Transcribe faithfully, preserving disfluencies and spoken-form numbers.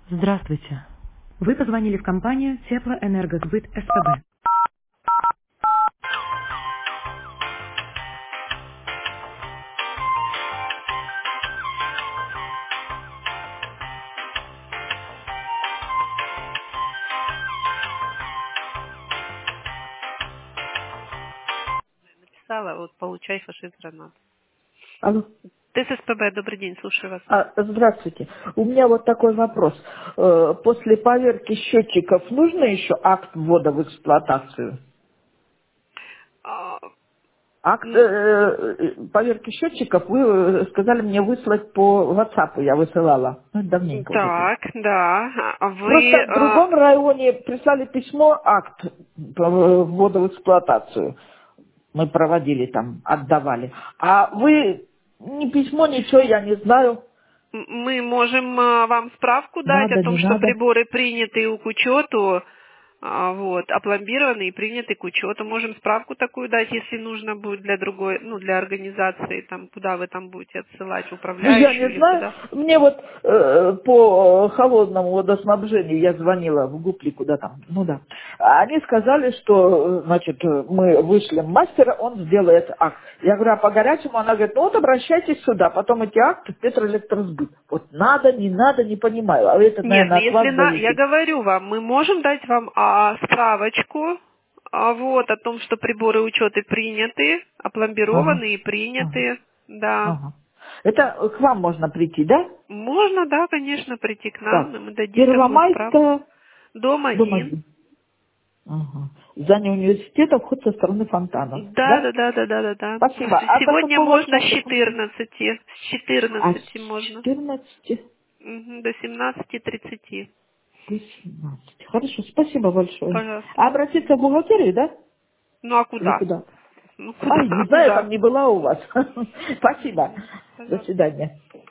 Здравствуйте. Вы позвонили в компанию Теплоэнергосбыт СПБ. Написала, вот получай фашист гранат. Алло. ТССПБ, добрый день, слушаю вас. А, здравствуйте. У меня вот такой вопрос. Э, После поверки счетчиков нужно еще акт ввода в эксплуатацию? А, Акт э, м, э, поверки счетчиков вы э, сказали мне выслать по WhatsApp, я высылала. Ну, это давненько уже было. Так, да. А Вы, Просто в а, другом районе прислали письмо, акт по ввода в эксплуатацию. Мы проводили там, отдавали. А вы ни письмо, ничего, я не знаю. м- мы можем а, вам справку дать о Надо, том, не что надо. приборы приняты к учету, а, вот, опломбированы и приняты к учету. Можем справку такую дать, если нужно будет для другой, ну, для организации, там, куда вы там будете отсылать, в Ну, я не управляющую или знаю. куда. Мне вот э, по холодному водоснабжению я звонила в ГУПЛИ, куда там, ну да. А они сказали, что, э, значит, э, мы вышлем мастера, он сделает акт. Я говорю, а по горячему? Она говорит, ну вот обращайтесь сюда, потом эти акты в Петроэлектросбыт. Вот надо, не надо, не понимаю. А это, Нет, ну наверное, от если вас на, я зависит. говорю вам, мы можем дать вам а, справочку, а, вот, о том, что приборы учета приняты, Ага, опломбированы и ага, приняты, да. ага. Это к вам можно прийти, да? Можно, да, конечно, прийти к нам, и Так, мы дадим такую справку. Первомайская, Дом дом один. один. Ага. Здание университета, вход со стороны фонтанов, Да, да? да, да, да, да, да, да. Спасибо. А до Сегодня какого можно с часа? четырнадцати. С А с четырнадцати можно. четырнадцати Мгм, до семнадцати тридцати. до семнадцати. Хорошо, спасибо большое. Пожалуйста. А обратиться в бухгалтерию, да? Ну а Или куда? куда? Ну Ай, куда, не знаю, куда? там не была у вас. Спасибо. Мгм. До Пожалуйста. свидания.